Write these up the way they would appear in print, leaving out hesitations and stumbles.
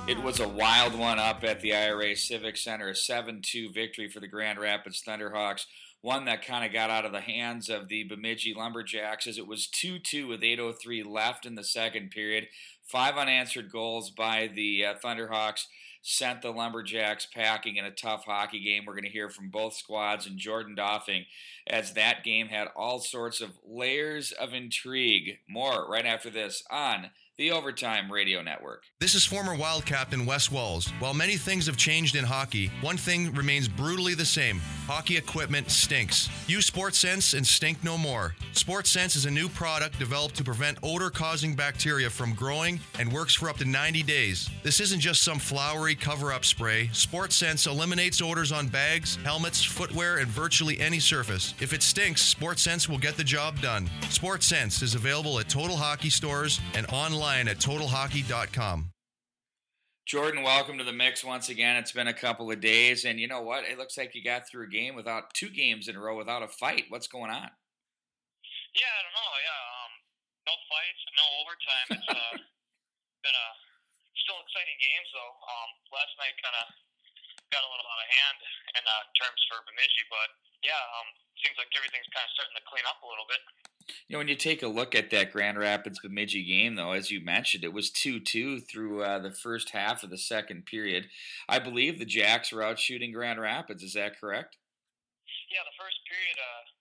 It was a wild one up at the IRA Civic Center, a 7-2 victory for the Grand Rapids Thunderhawks, one that kind of got out of the hands of the Bemidji Lumberjacks as it was 2-2 with 8:03 left in the second period. 5 unanswered goals by the Thunderhawks sent the Lumberjacks packing in a tough hockey game. We're going to hear from both squads and Jordan Doffing as that game had all sorts of layers of intrigue. More right after this on the Overtime Radio Network. This is former Wild captain Wes Walls. While many things have changed in hockey, one thing remains brutally the same. Hockey equipment stinks. Use Sports Sense and stink no more. Sports Sense is a new product developed to prevent odor-causing bacteria from growing and works for up to 90 days. This isn't just some flowery cover-up spray. Sports Sense eliminates odors on bags, helmets, footwear, and virtually any surface. If it stinks, Sports Sense will get the job done. Sports Sense is available at Total Hockey stores and online at TotalHockey.com. Jordan, welcome to the mix once again. It's been a couple of days, and you know what? It looks like you got through a game without 2 games in a row without a fight. What's going on? Yeah, I don't know. No fights, no overtime. It's been still exciting games though. Last night kind of got a little out of hand in terms for Bemidji, but yeah, seems like everything's kind of starting to clean up a little bit. You know, when you take a look at that Grand Rapids Bemidji game, though, as you mentioned, it was 2-2 through the first half of the second period. I believe the Jacks were out shooting Grand Rapids. Is that correct? Yeah, the first period.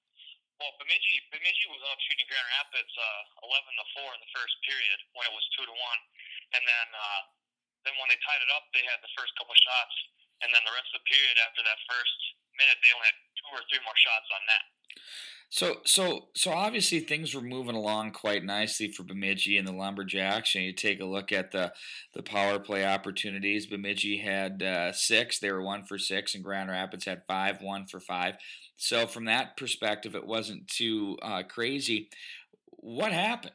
Bemidji was out shooting Grand Rapids 11-4 in the first period when it was 2-1, and then when they tied it up, they had the first couple shots, and then the rest of the period after that first minute, they only had 2 or 3 more shots on net. So obviously things were moving along quite nicely for Bemidji and the Lumberjacks. And you take a look at the power play opportunities. Bemidji had 6; they were 1 for 6, and Grand Rapids had 5, 1 for 5. So from that perspective, it wasn't too crazy. What happened?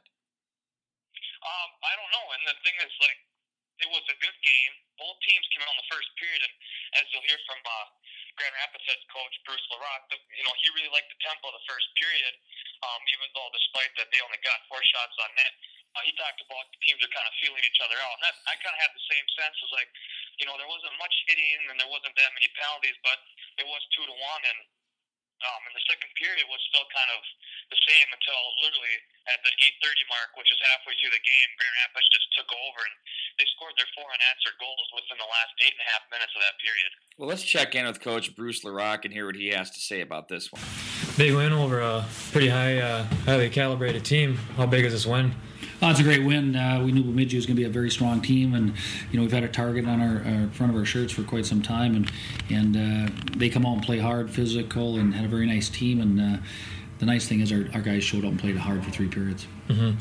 I don't know. And the thing is, like, it was a good game. Both teams came out in the first period, and as you'll hear from Grand Rapids head coach Bruce LaRock, he really liked the tempo of the first period, even though despite that they only got 4 shots on net. He talked about the teams are kind of feeling each other out. And I kind of had the same sense. It was like, there wasn't much hitting and there wasn't that many penalties, but it was 2-1. And in the second period, it was still kind of the same until literally at the 8:30 mark, which is halfway through the game, Grand Rapids just took over, and they scored their 4 unanswered goals within the last 8.5 minutes of that period. Well, let's check in with Coach Bruce LaRock and hear what he has to say about this one. Big win over a pretty highly calibrated team. How big is this win? It's a great win. We knew Bemidji was going to be a very strong team, and we've had a target on our front of our shirts for quite some time, and they come out and play hard, physical, and had a very nice team. And the nice thing is our guys showed up and played hard for 3 periods. Mm-hmm.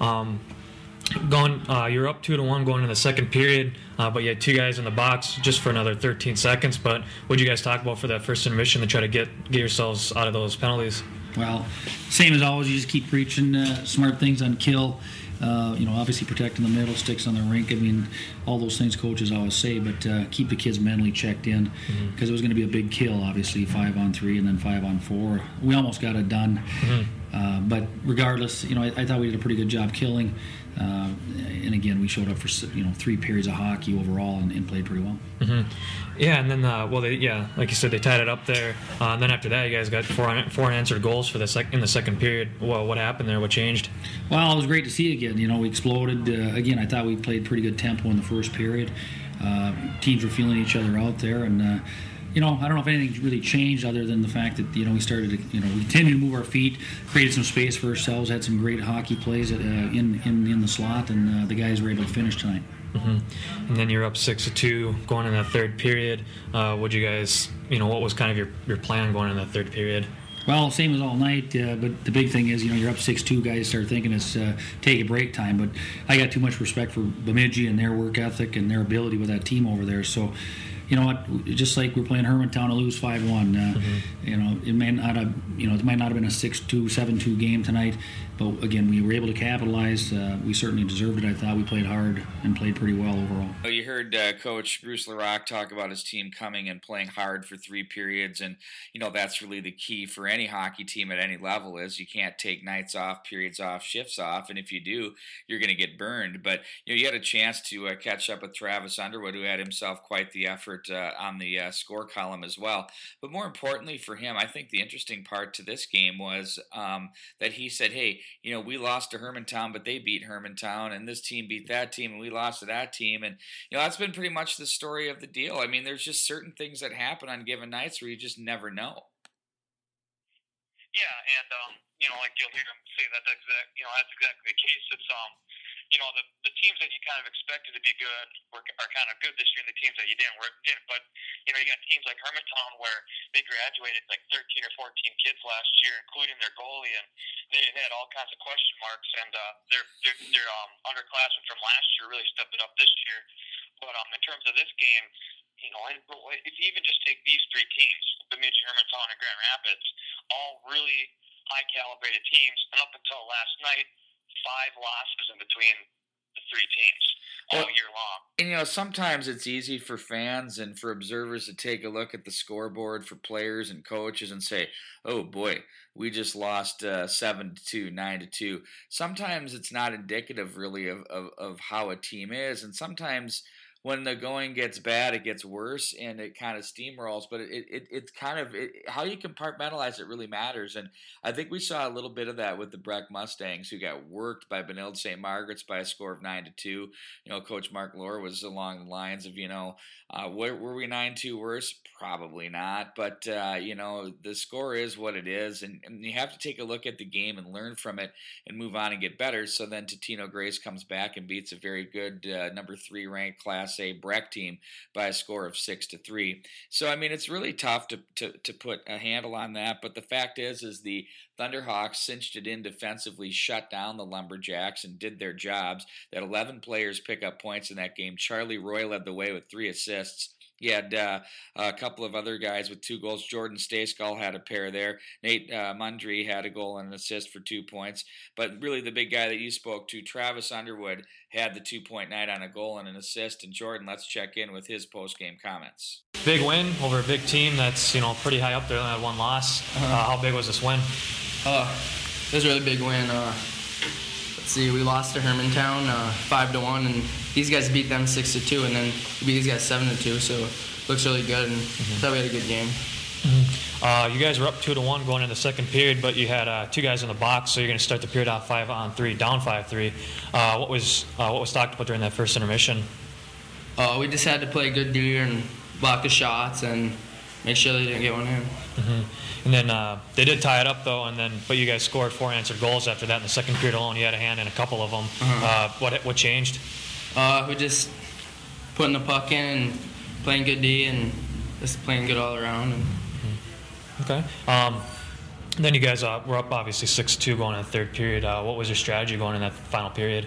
You're up 2-1 going into the second period, but you had 2 guys in the box just for another 13 seconds. But what did you guys talk about for that first intermission to try to get yourselves out of those penalties? Well, same as always, you just keep preaching smart things on kill. Obviously protecting the middle, sticks on the rink. I mean, all those things coaches always say, but keep the kids mentally checked in because it was going to be a big kill, obviously, 5-on-3 and then 5-on-4. We almost got it done. Mm-hmm. But regardless, I thought we did a pretty good job killing. And again, we showed up for 3 periods of hockey overall and played pretty well. Mm-hmm. Yeah, and then like you said, they tied it up there. And then after that, you guys got 4 unanswered goals for in the second period. Well, what happened there? What changed? Well, it was great to see again. We exploded. Again, I thought we played pretty good tempo in the first period. Teams were feeling each other out there, and I don't know if anything really changed other than the fact that we started to we continued to move our feet, created some space for ourselves, had some great hockey plays in the slot, and the guys were able to finish tonight. Mm-hmm. And then you're up 6-2 going in that third period. What was kind of your plan going in that third period? Well, same as all night, but the big thing is, you're up 6-2, guys start thinking it's take a break time. But I got too much respect for Bemidji and their work ethic and their ability with that team over there. So, you know what, just like we're playing Hermantown to lose 5-1, it might not have been a 6-2, 7-2 game tonight, but again, we were able to capitalize. We certainly deserved it. I thought we played hard and played pretty well overall. You heard Coach Bruce LaRocque talk about his team coming and playing hard for 3 periods, and that's really the key for any hockey team at any level. Is you can't take nights off, periods off, shifts off, and if you do, you're going to get burned. But you had a chance to catch up with Travis Underwood, who had himself quite the effort on the score column as well. But more importantly for him, I think the interesting part to this game was that he said, hey, we lost to Hermantown, but they beat Hermantown, and this team beat that team, and we lost to that team. And, that's been pretty much the story of the deal. I mean, there's just certain things that happen on given nights where you just never know. Yeah, and, like you'll hear him say that's exactly the case. It's, the teams that you kind of expected to be good are kind of good this year, and the teams that you didn't. But, you got teams like Hermantown where they graduated like 13 or 14 kids last year, including their goalie, and they had all kinds of question marks, and their underclassmen from last year really stepped it up this year. But in terms of this game, if you even just take these 3 teams, Bemidji, Hermantown, and Grand Rapids, all really high-calibrated teams, and up until last night, 5 losses in between the 3 teams all year long. And sometimes it's easy for fans and for observers to take a look at the scoreboard for players and coaches and say, oh boy, we just lost 7-2, 9-2. Sometimes it's not indicative really of how a team is, and sometimes when the going gets bad, it gets worse and it kind of steamrolls. But it's kind of how you compartmentalize it really matters. And I think we saw a little bit of that with the Breck Mustangs, who got worked by Benilde St. Margaret's by a score of 9-2. Coach Mark Lohr was along the lines of, were we 9-2 worse? Probably not. But the score is what it is, and you have to take a look at the game and learn from it and move on and get better. So then Totino Grace comes back and beats a very good number 3 ranked Class A Breck team by a score of 6-3. So I mean, it's really tough to put a handle on that. But the fact is the Thunderhawks cinched it in defensively, shut down the Lumberjacks, and did their jobs. They had 11 players pick up points in that game. Charlie Roy led the way with 3 assists. He had a couple of other guys with 2 goals. Jordan Stayskull had a pair there. Nate Mundry had a goal and an assist for 2 points. But really the big guy that you spoke to, Travis Underwood, had the 2-point night on a goal and an assist. And Jordan, let's check in with his post-game comments. Big win over a big team that's pretty high up there. They had 1 loss. How big was this win? It was a really big win. Let's see, we lost to Hermantown 5-1, and these guys beat them 6-2, and then we beat these guys 7-2. So it looks really good, and thought we had a good game. You guys were up 2-1 going into the second period, but you had 2 guys in the box, so you're going to start the period off 5-on-3, down 5-3. What was talked about during that first intermission? We just had to play good D and block the shots and make sure they didn't get one in. And then they did tie it up though, but you guys scored 4 answered goals after that in the second period alone. You had a hand in a couple of them. What changed? We just putting the puck in and playing good D and just playing good all around. Okay. Then you guys were up obviously 6-2 going in the third period. What was your strategy going in that final period?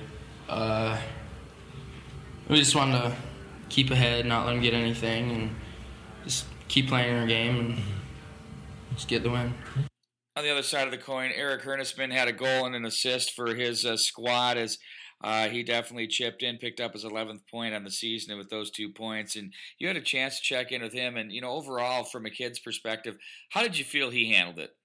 We just wanted to keep ahead, not let them get anything, and just keep playing our game and just get the win. On the other side of the coin, Eric Hernesman had a goal and an assist for his squad as he definitely chipped in, picked up his 11th point on the season with those 2 points. And you had a chance to check in with him. And, overall, from a kid's perspective, how did you feel he handled it?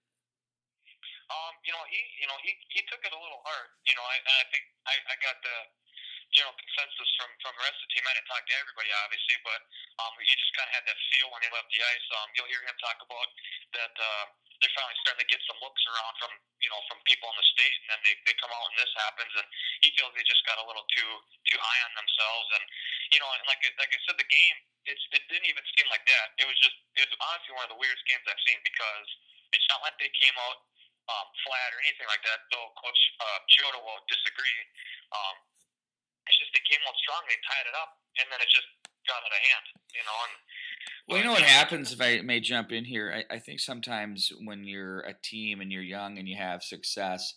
He took it a little hard. I think I got the general consensus from the rest of the team. I didn't talk to everybody, obviously, but you just kind of had that feel when they left the ice. You'll hear him talk about that they're finally starting to get some looks around from people in the state, and then they come out and this happens, and he feels they just got a little too high on themselves. And and like I said, the game it didn't even seem like that. It was honestly one of the weirdest games I've seen, because it's not like they came out flat or anything like that. Though Coach Chiodo will disagree. It's just they came out strong, they tied it up, and then it just got out of hand, And, what happens, if I may jump in here, I think sometimes when you're a team and you're young and you have success,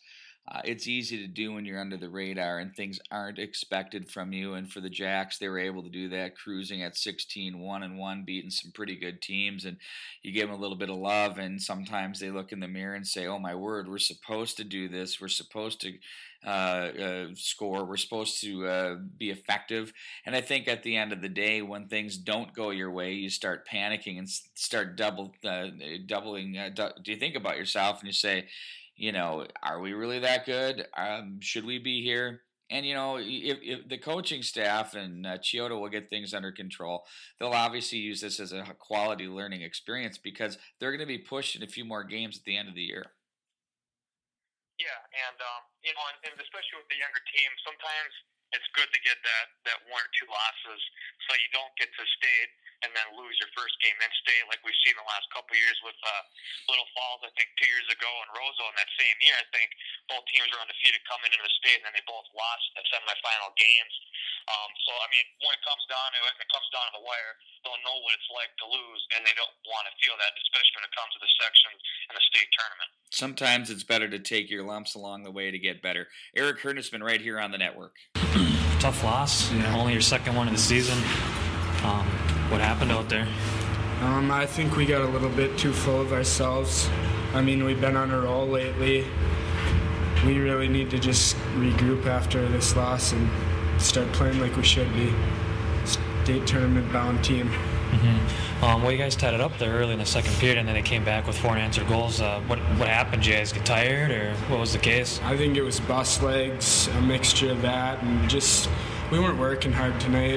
it's easy to do when you're under the radar and things aren't expected from you. And for the Jacks, they were able to do that, cruising at 16-1-1, beating some pretty good teams. And you give them a little bit of love, and sometimes they look in the mirror and say, oh, my word, we're supposed to do this. We're supposed to score. We're supposed to be effective. And I think at the end of the day, when things don't go your way, you start panicking and start doubling. Do you think about yourself and you say, are we really that good? Should we be here? And, if the coaching staff and Chiodo will get things under control, they'll obviously use this as a quality learning experience because they're going to be pushed in a few more games at the end of the year. Yeah, and and especially with the younger team, sometimes it's good to get that 1 or 2 losses so you don't get to state and then lose your first game in state like we've seen the last couple of years with Little Falls, I think 2 years ago, and Roseau in that same year. I think both teams were undefeated coming into the state, and then they both lost the semifinal games. So, I mean, when it comes down to the wire, they'll know what it's like to lose, and they don't want to feel that, especially when it comes to the sections and the state tournament. Sometimes it's better to take your lumps along the way to get better. Eric Hernusman right here on the network. Tough loss. Yeah. Only your second one of the season. What happened out there? I think we got a little bit too full of ourselves. I mean, we've been on a roll lately. We really need to just regroup after this loss and start playing like we should be. State tournament bound team. Mm-hmm. Well, you guys tied it up there early in the second period, and then they came back with 4 unanswered goals. What happened? Did you guys get tired, or what was the case? I think it was bus legs, a mixture of that, and just we weren't working hard tonight.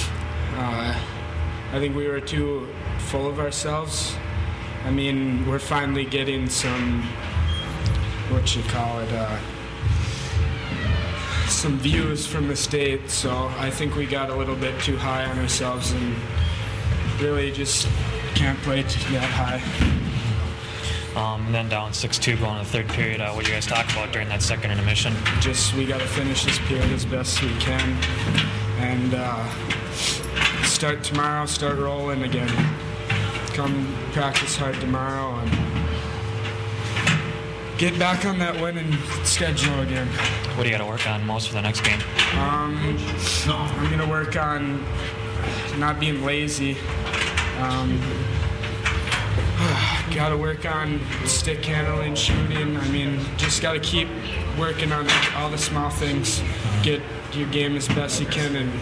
I think we were too full of ourselves. I mean, we're finally getting some, some views from the state, so I think we got a little bit too high on ourselves and really just can't play that high. And then down 6-2 going to the third period. What did you guys talk about during that second intermission? Just we got to finish this period as best we can and start rolling again. Come practice hard tomorrow and get back on that winning schedule again. What do you got to work on most for the next game? I'm going to work on not being lazy. Got to work on stick handling, shooting. I mean, just got to keep working on all the small things. Get your game as best you can and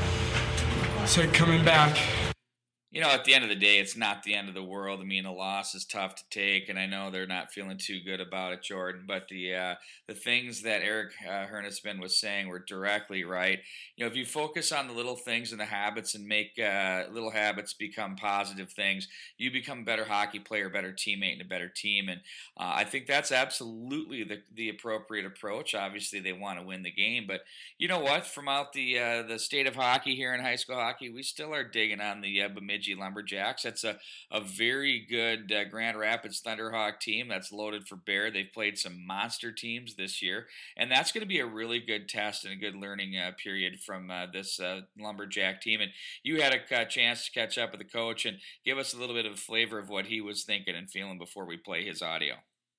start coming back. At the end of the day, it's not the end of the world. I mean, a loss is tough to take, and I know they're not feeling too good about it, Jordan. But the things that Eric Hernusman was saying were directly right. If you focus on the little things and the habits and make little habits become positive things, you become a better hockey player, a better teammate, and a better team. And I think that's absolutely the appropriate approach. Obviously, they want to win the game, but you know what? From out the state of hockey here in high school hockey, we still are digging on the Bemidji Lumberjacks. That's a very good Grand Rapids Thunderhawk team that's loaded for bear. They've played some monster teams this year, and that's going to be a really good test and a good learning period from this Lumberjack team. And you had a chance to catch up with the coach and give us a little bit of a flavor of what he was thinking and feeling before we play his audio.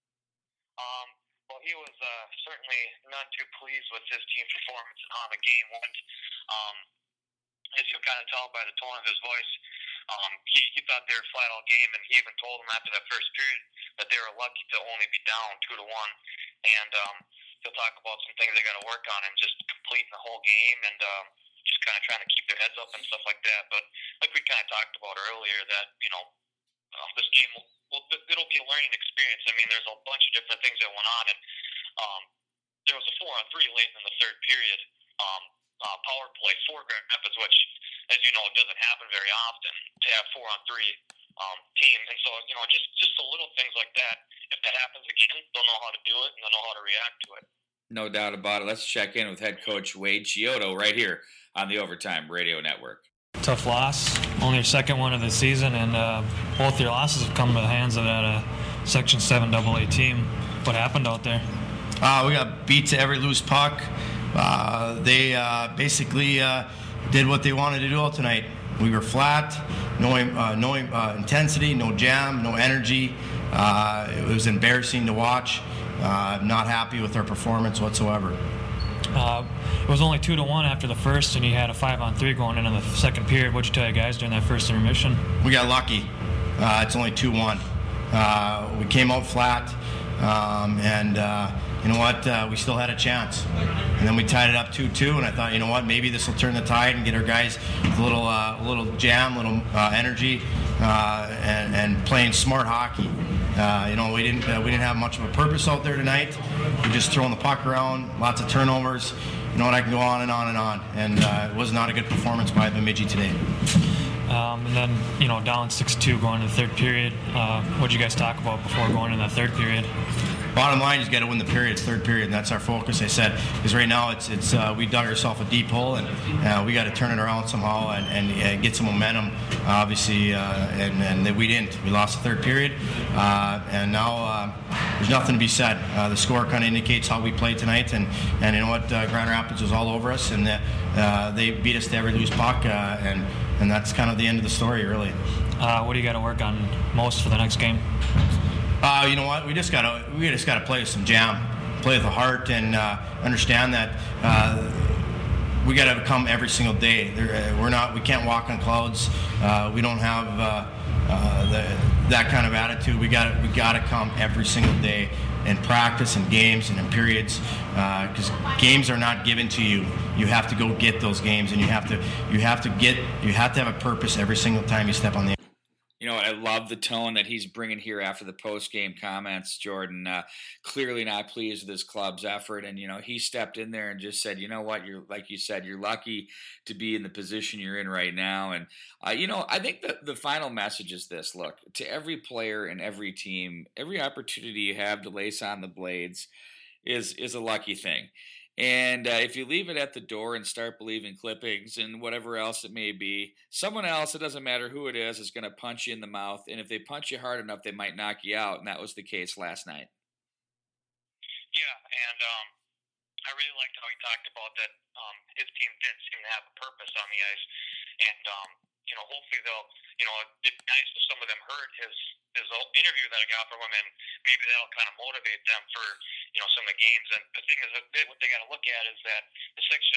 Well, he was certainly not too pleased with his team's performance and how the game went. As you kind of tell by the tone of his voice, he thought they were flat all game, and he even told them after that first period that they were lucky to only be down 2-1. And he'll talk about some things they got to work on and just completing the whole game and just kind of trying to keep their heads up and stuff like that. But like we kind of talked about earlier, that this game it'll be a learning experience. I mean, there's a bunch of different things that went on, and there was a 4-on-3 late in the third period. Power play for Grand Rapids, which, as you know, doesn't happen very often to have 4-on-3 teams. And so, just the little things like that, if that happens again, they'll know how to do it and they'll know how to react to it. No doubt about it. Let's check in with head coach Wade Chiodo right here on the Overtime Radio Network. Tough loss, only your second one of the season, and both your losses have come to the hands of that Section 7 AA team. What happened out there? We got beat to every loose puck. They basically did what they wanted to do all tonight. We were flat, no intensity, no jam, no energy. It was embarrassing to watch. Not happy with our performance whatsoever. It was only 2-1 after the first, and you had a 5-on-3 going into the second period. What'd you tell you guys during that first intermission? We got lucky. It's only 2-1. We came out flat, and you know what? We still had a chance. And then we tied it up 2-2, and I thought, you know what? Maybe this will turn the tide and get our guys with a little jam, little energy, and playing smart hockey. We didn't have much of a purpose out there tonight. We're just throwing the puck around, lots of turnovers. You know what? I can go on and on and on. And it was not a good performance by Bemidji today. And then, down 6-2 going into the third period. What did you guys talk about before going into the third period? Bottom line, you got to win the period, third period, and that's our focus. I said, because right now it's we dug ourselves a deep hole, and we got to turn it around somehow and get some momentum. Obviously, and we didn't. We lost the third period, and now there's nothing to be said. The score kind of indicates how we played tonight, and you know what? Grand Rapids was all over us, and they beat us to every loose puck, and that's kind of the end of the story, really. What do you got to work on most for the next game? You know what? We just gotta play with some jam, play with the heart, and understand that we gotta come every single day. We can't walk on clouds. We don't have that kind of attitude. We gotta come every single day and practice in games and in periods, because games are not given to you. You have to go get those games, and you have to have a purpose every single time you step on the. You know what? I love the tone that he's bringing here after the post-game comments, Jordan. Clearly not pleased with his club's effort. And, he stepped in there and just said, you know what? Like you said, you're lucky to be in the position you're in right now. And, I think that the final message is this. Look, to every player and every team, every opportunity you have to lace on the blades is a lucky thing. And if you leave it at the door and start believing clippings and whatever else it may be, someone else, it doesn't matter who it is going to punch you in the mouth. And if they punch you hard enough, they might knock you out. And that was the case last night. Yeah, and I really liked how he talked about that his team didn't seem to have a purpose on the ice. And, hopefully they'll, it'd be nice if some of them heard his interview that I got from him, and maybe that'll kind of motivate them for, some of the games. And the thing is, what they got to look at is that the Section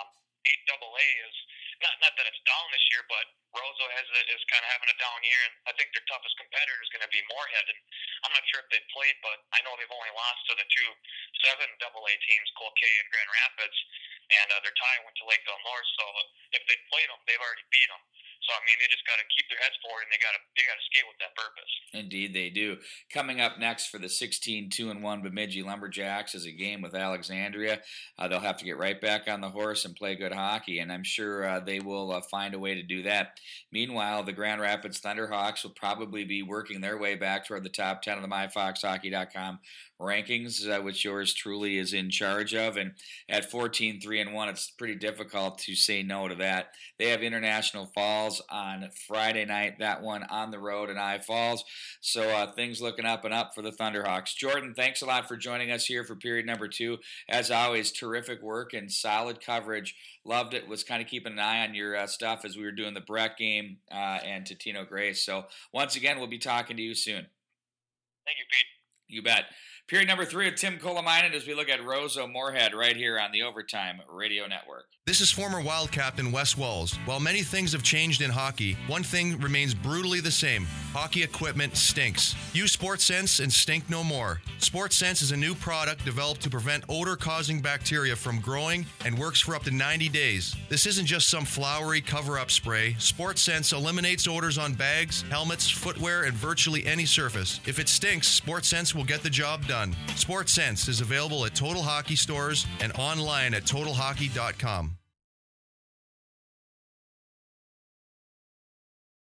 8AA is, not that it's down this year, but Roseau is kind of having a down year, and I think their toughest competitor is going to be Moorhead. And I'm not sure if they've played, but I know they've only lost to the two 7AA teams, Cloquet and Grand Rapids, and their tie went to Lakeville North. So if they played them, they've already beat them. So, they just got to keep their heads forward, and they got to skate with that purpose. Indeed, they do. Coming up next for the 16-2-1 Bemidji Lumberjacks is a game with Alexandria. They'll have to get right back on the horse and play good hockey, and I'm sure they will find a way to do that. Meanwhile, the Grand Rapids Thunderhawks will probably be working their way back toward the top 10 of the MyFoxHockey.com rankings, which yours truly is in charge of. And at 14-3-1, it's pretty difficult to say no to that. They have International Falls on Friday night, that one on the road in I Falls. So things looking up and up for the Thunderhawks. Jordan, thanks a lot for joining us here for period number 2. As always, terrific work and solid coverage. Loved it. Was kind of keeping an eye on your stuff as we were doing the Breck game and Totino Grace. So once again, we'll be talking to you soon. Thank you, Pete. You bet. Period number 3 of Tim Kolomainen as we look at Roseau Moorhead right here on the Overtime Radio Network. This is former Wild captain Wes Walls. While many things have changed in hockey, one thing remains brutally the same. Hockey equipment stinks. Use SportSense and stink no more. SportSense is a new product developed to prevent odor-causing bacteria from growing and works for up to 90 days. This isn't just some flowery cover-up spray. SportSense eliminates odors on bags, helmets, footwear, and virtually any surface. If it stinks, SportSense will get the job done. SportSense is available at Total Hockey stores and online at TotalHockey.com.